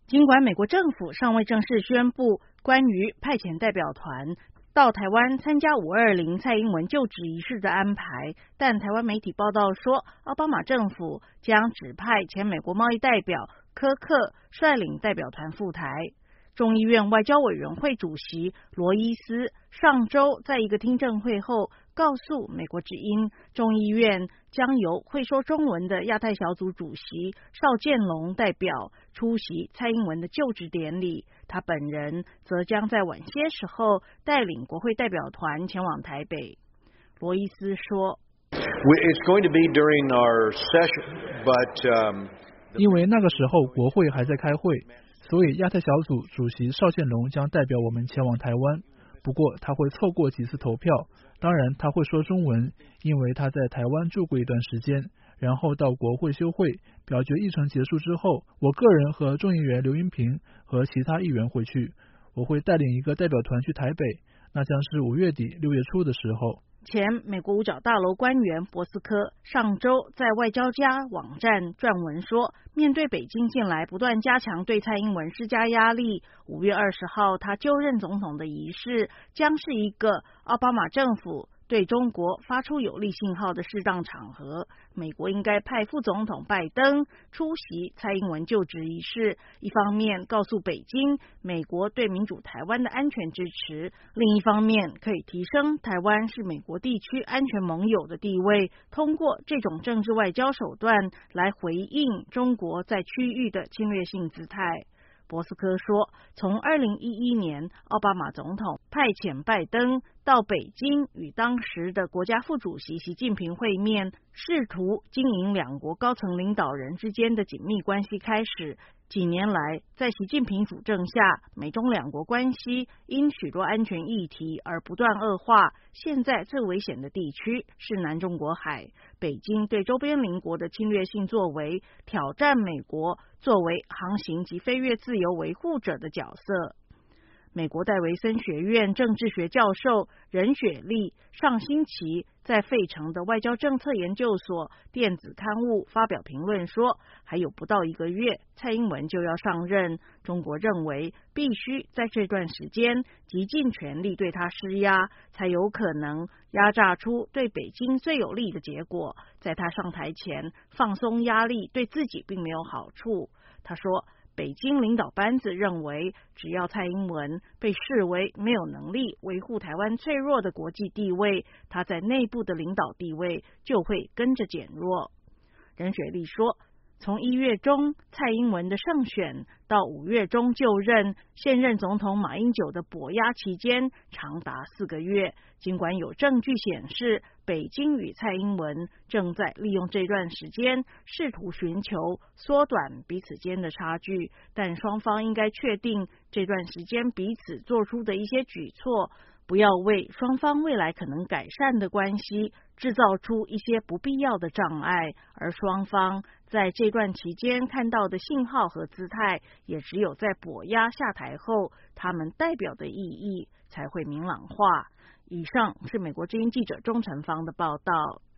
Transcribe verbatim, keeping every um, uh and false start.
尽管美国政府尚未正式宣布关于派遣代表团到台湾参加五二零蔡英文就职仪式的安排，但台湾媒体报道说，奥巴马政府将指派前美国贸易代表柯克率领代表团赴台。众议院外交委员会主席罗伊斯上周在一个听证会后告诉美国之音，众议院将由会说中文的亚太小组主席邵建龙代表出席蔡英文的就职典礼，他本人则将在晚些时候带领国会代表团前往台北。罗伊斯说 It's going to be during our session, but, um, 因为那个时候国会还在开会，所以亚太小组主席邵建龙将代表我们前往台湾，不过他会错过几次投票，当然他会说中文，因为他在台湾住过一段时间，然后到国会休会，表决议程结束之后，我个人和众议员刘英平和其他议员回去，我会带领一个代表团去台北，那将是五月底六月初的时候。 前美国五角大楼官员博斯科上周在外交家网站撰文说，面对北京近来不断加强对蔡英文施加压力，五月二十号他就任总统的仪式将是一个奥巴马政府对中国发出有利信号的适当场合，美国应该派副总统拜登出席蔡英文就职仪式，一方面告诉北京美国对民主台湾的安全支持，另一方面可以提升台湾是美国地区安全盟友的地位，通过这种政治外交手段来回应中国在区域的侵略性姿态。博斯科说，从二零一一年奥巴马总统派遣拜登到北京与当时的国家副主席习近平会面，试图经营两国高层领导人之间的紧密关系开始，几年来在习近平主政下，美中两国关系因许多安全议题而不断恶化，现在最危险的地区是南中国海，北京对周边邻国的侵略性作为挑战美国作为航行及飞越自由维护者的角色。美国戴维森学院政治学教授任雪莉上星期在费城的外交政策研究所电子刊物发表评论说，还有不到一个月蔡英文就要上任，中国认为必须在这段时间极尽全力对他施压，才有可能压榨出对北京最有利的结果，在他上台前放松压力对自己并没有好处。他说，北京领导班子认为，只要蔡英文被视为没有能力维护台湾脆弱的国际地位，他在内部的领导地位就会跟着减弱。任雪莉说，从一月中蔡英文的胜选到五月中就任，现任总统马英九的跛压期间长达四个月。尽管有证据显示北京与蔡英文正在利用这段时间试图寻求缩短彼此间的差距，但双方应该确定这段时间彼此做出的一些举措，不要为双方未来可能改善的关系制造出一些不必要的障碍，而双方在这段期间看到的信号和姿态，也只有在跛压下台后，他们代表的意义才会明朗化。以上是美国之音记者钟成芳的报道。